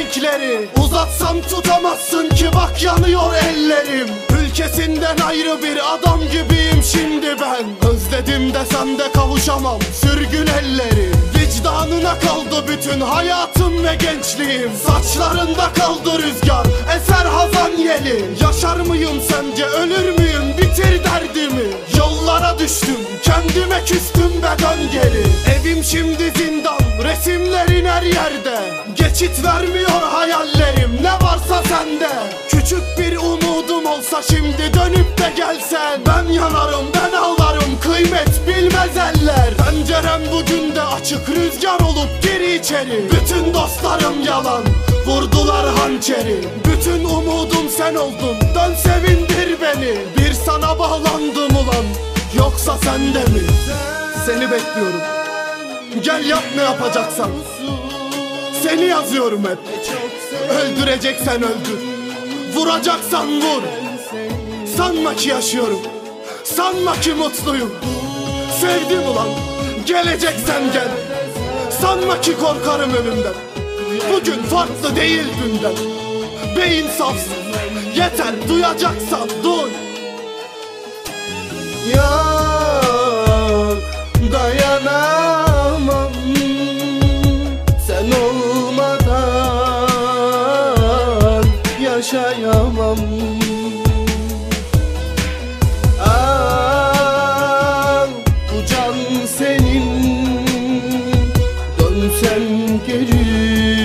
renkleri. Uzatsam tutamazsın ki bak yanıyor ellerim. Ülkesinden ayrı bir adam gibiyim şimdi ben. Özledim desem de kavuşamam sürgün elleri. Vicdanına kaldı bütün hayatım ve gençliğim. Saçlarında kaldı rüzgar, eser hazan yeli. Yaşar mıyım sence, ölür müyüm, bitir derdimi. Yollara düştüm, kendime küstüm ve dön geri. Evim şimdi zindan, resimlerin her yerde. Geçit vermiyor hayallerim, ne varsa sende. Küçük bir umudum olsa şimdi dönüp de gelsen. Ben yanarım, ben ağlarım, kıymet bilmez eller. Pencerem bugün de açık, rüzgar olup gir içeri. Bütün dostlarım yalan, vurdular hançeri. Bütün umudum sen oldun, dön sevindir beni. Bir sana bağlandım ulan, yoksa sende mi? Seni bekliyorum, gel yap ne yapacaksan. Seni yazıyorum hep. Öldüreceksen öldür, vuracaksan vur. Sanma ki yaşıyorum, sanma ki mutluyum. Sevdim ulan, geleceksen gel. Sanma ki korkarım ölümden. Bugün farklı değil dünden. Be insafsız, yeter duyacaksan duy. Yok, dayanamam sen olmadan yaşayamam. Bu can senin, dönsen geri